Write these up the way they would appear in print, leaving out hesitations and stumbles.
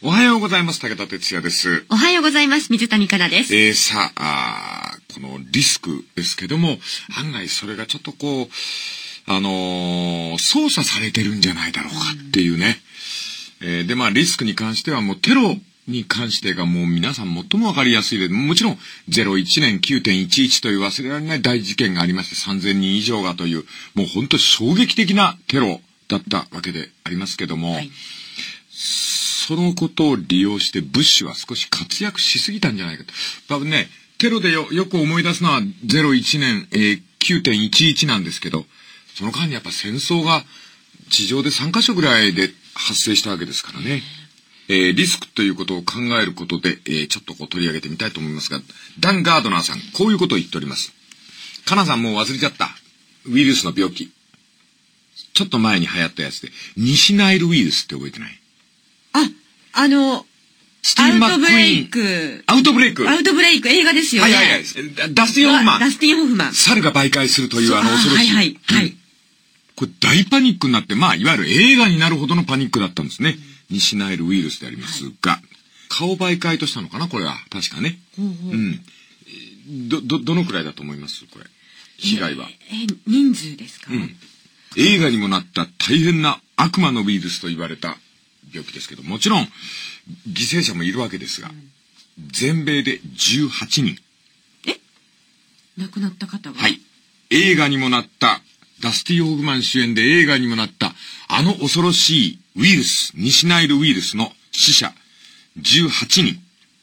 おはようございます。武田哲也です。 おはようございます。水谷香奈です。 さあ、このリスクですけども、案外それがちょっとこう、操作されてるんじゃないだろうかっていうね。で、リスクに関してはもうテロに関してがもう皆さん最もわかりやすいで、もちろん01年 9.11 という忘れられない大事件がありまして、3000人以上がという、もう本当衝撃的なテロだったわけでありますけども、はい、そのことを利用してブッシュは少し活躍しすぎたんじゃないかと。多分ね、テロでよく思い出すのは01年、9.11 なんですけど、その間にやっぱ戦争が地上で3カ所ぐらいで発生したわけですからね。リスクということを考えることで、ちょっとこう取り上げてみたいと思いますが、ダン・ガードナーさん、こういうことを言っております。カナさんもう忘れちゃった。ウイルスの病気。ちょっと前に流行ったやつで、西ナイルウイルスって覚えてない？スティーブ・マック・イーン。アウトブレイク、 映画ですよね。 はい。ダスティン・ホフマン。 ン。 猿が媒介するという恐ろしい。 はい。 これ大パニックになって、いわゆる映画になるほどのパニックだったんですね。西ナイルウイルスでありますが、顔媒介としたのかなこれは。確かね。どのくらいだと思いますこれ。被害は。 人数ですか？ 映画にもなった大変な悪魔のウイルスと言われた病気ですけど、もちろん犠牲者もいるわけですが、全米で18人。 亡くなった方は？ はい。映画にもなった、ダスティ・ホフマン主演で映画にもなった、恐ろしいウイルス、西ナイルウイルスの死者、18人。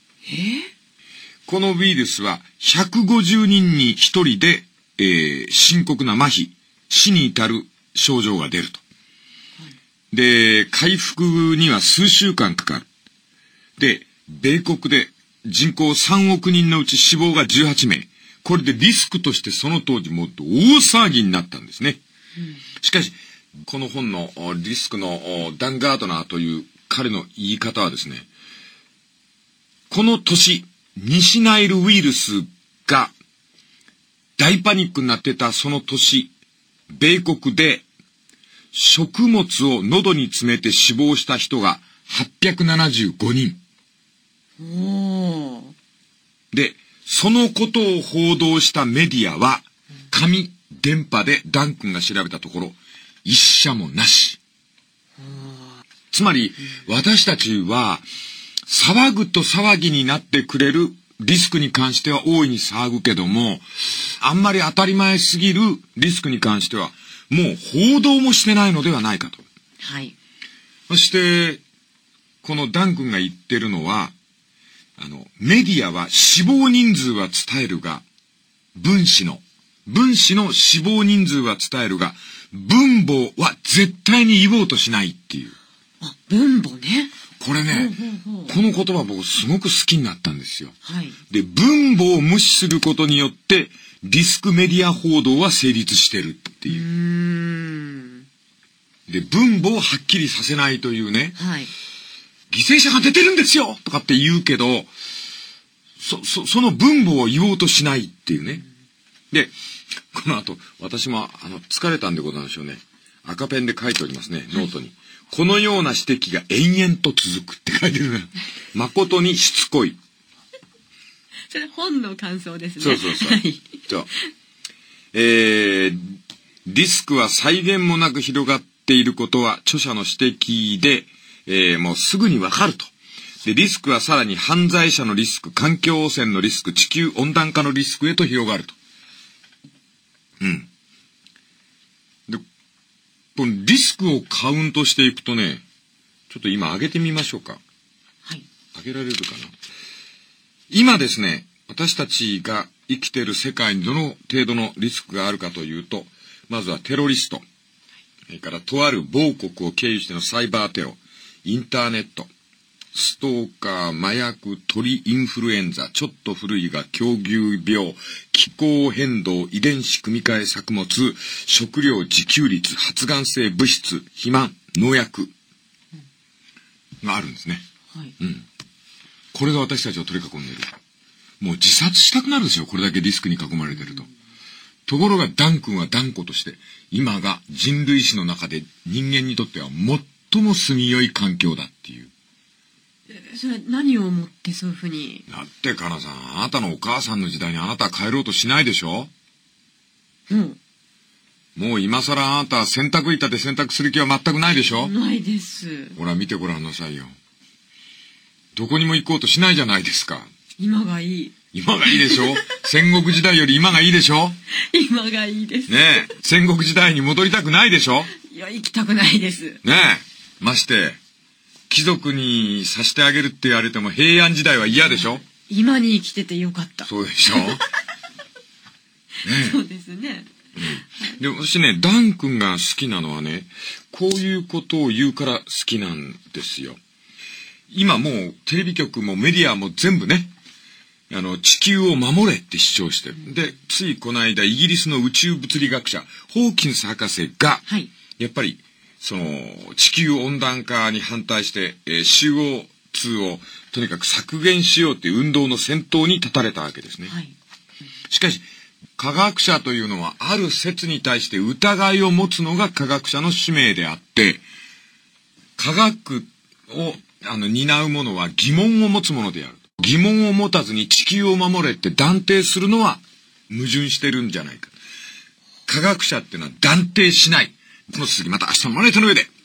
このウイルスは150人に1人で、深刻な麻痺、死に至る症状が出ると。で、回復には数週間かかる。で、米国で人口3億人のうち死亡が18名。これでリスクとしてその当時もっと大騒ぎになったんですね。しかし、この本のリスクのダン・ガードナーという彼の言い方はですね、この年、西ナイルウイルスが大パニックになってたその年、米国で食物を喉に詰めて死亡した人が875人。で、そのことを報道したメディアは、紙、電波でダン君が調べたところ、一社もなし。つまり、私たちは、騒ぐと騒ぎになってくれるリスクに関しては大いに騒ぐけども、あんまり当たり前すぎるリスクに関しては、もう報道もしてないのではないかと。 はい。 そして、このダン君が言ってるのは、メディアは死亡人数は伝えるが、分子の死亡人数は伝えるが、分母は絶対に言おうとしないっていう。 分母ね。 これね、この言葉僕すごく好きになったんですよ。 はい。 で、分母を無視することによって、リスクメディア報道は成立してるっていう。で、分母をはっきりさせないというね。 はい。 犠牲者が出てるんですよとかって言うけど、その分母を言おうとしないっていうね。で、この後、私も疲れたんでございましょうね。赤ペンで書いておりますね、ノートに。このような指摘が延々と続くって書いてるね。誠にしつこい。 それ本の感想ですね。 そう。 はい。 リスクは際限もなく広がっていることは著者の指摘で、もうすぐにわかると。で、リスクはさらに犯罪者のリスク、環境汚染のリスク、地球温暖化のリスクへと広がると。で、このリスクをカウントしていくとね、ちょっと今上げてみましょうか。 はい。 上げられるかな。今ですね、私たちが生きている世界にどの程度のリスクがあるかというと、まずはテロリスト。それからとある某国を経由してのサイバーテロ。インターネット、ストーカー、麻薬、鳥インフルエンザ、ちょっと古いが狂牛病、気候変動、遺伝子組み換え作物、食料自給率、発がん性物質、肥満、農薬があるんですね。 はい。 これが私たちを取り囲んでいる。もう自殺したくなるでしょ、これだけリスクに囲まれてると。ところがダン君は断固として、今が人類史の中で人間にとっては最も住みよい環境だっていう。 それは何を思ってそういうふうに。 だってかなさん、あなたのお母さんの時代にあなたは帰ろうとしないでしょ。 うん。 もう今更あなたは洗濯板で洗濯する気は全くないでしょ。 ないです。 ほら見てごらんなさいよ。どこにも行こうとしないじゃないですか。 今がいい。 今がいいでしょ。戦国時代より今がいいでしょ。 今がいいです。 ねえ、戦国時代に戻りたくないでしょ。 いや、行きたくないです。 ねえ、まして、貴族にさしてあげるって言われても平安時代は嫌でしょ。 今に生きててよかった。 そうでしょ。ねえ、そうですね。 で、私ね、ダン君が好きなのはね、こういうことを言うから好きなんですよ。今もうテレビ局もメディアも全部ね、地球を守れって主張してる。で、ついこの間イギリスの宇宙物理学者、ホーキンス博士が、 はい、 やっぱり、地球温暖化に反対して、CO2 をとにかく削減しようっていう運動の先頭に立たれたわけですね。 はい、 しかし、科学者というのはある説に対して疑いを持つのが科学者の使命であって、科学を担う者は疑問を持つものである。疑問を持たずに地球を守れって断定するのは矛盾してるんじゃないか。科学者っていうのは断定しない。この続きまた明日のマネートの上で。